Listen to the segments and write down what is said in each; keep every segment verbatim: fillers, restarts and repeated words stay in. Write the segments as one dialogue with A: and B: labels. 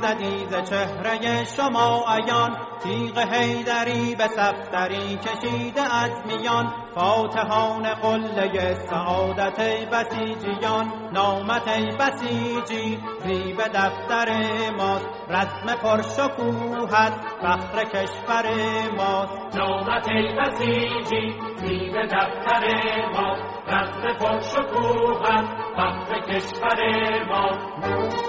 A: ایزدی ز چهره شما عیان، تیغ حیدری به صفدری کشیده از میان. فاتحان قله سعادت ای بسیجیان، نامت ای بسیجی زیب دفتر ماست. رسم پرشکوهت فخر کشور ماست.
B: نامت ای بسیجی زیب دفتر ماست. رسم پرشکوهت فخر کشور ماست.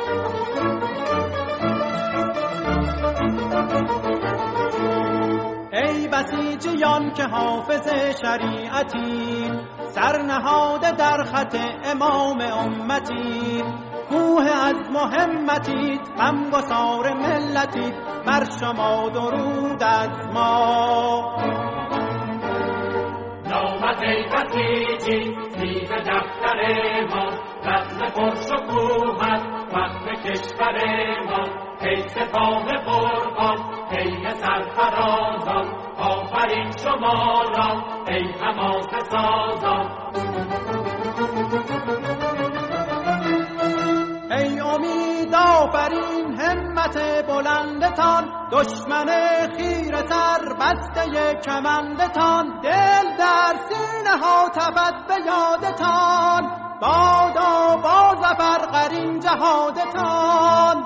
A: ای بسیجیان که حافظ شریعتی، سرنهاده در خط امام امتی. کوه از مهمتید غمگسار ملتید، بر شما درود از ما.
B: نامت ای بسیجی زیب دفتر ما، رسم پرشکوهت فخر کشور ما. ای سپاه قربان ای سرفرازان، آفرین شما را ای حماسه سازان.
A: ای امید آفرین همت بلندتان، دشمن خیره تر بسته کمندتان. دل در سینه ها تپد به یادتان، بادا با ظفر قرین جهادتان.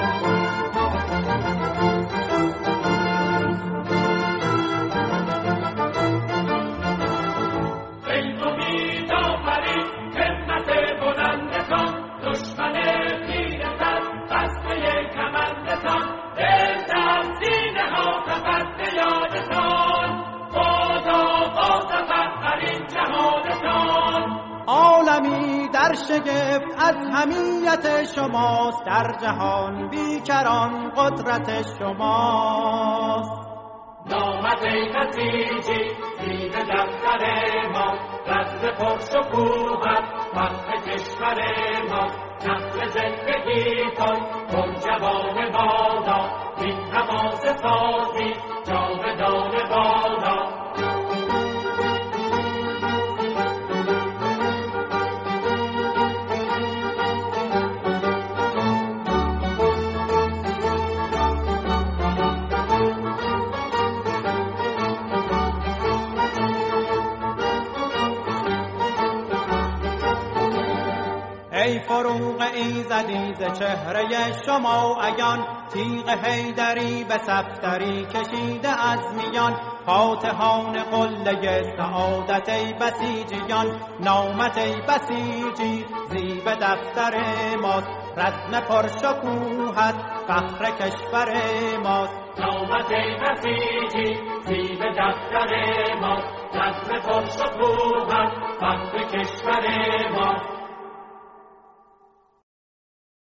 A: عالمی در شگفت از حمیت شماست، در جهان بیکران قدرت شماست.
B: نامت ای بسیجی زیب دفتر ما، رسم پرشکوهت فخر کشور ما. نسل زندگیتان پر جوان بادا، این حماسه سازی جاودان بادا.
A: ای فروغ ایزدی ز چهره شما عیان، تیغ حیدری به صفدری کشیده از میان. فاتحان قله سعادت ای بسیجیان، نامت ای بسیجی زیب دفتر ماست. رسم پرشکوهت فخر کشور ماست.
B: نامت ای بسیجی زیب دفتر ماست. رسم پرشکوهت فخر کشور ماست.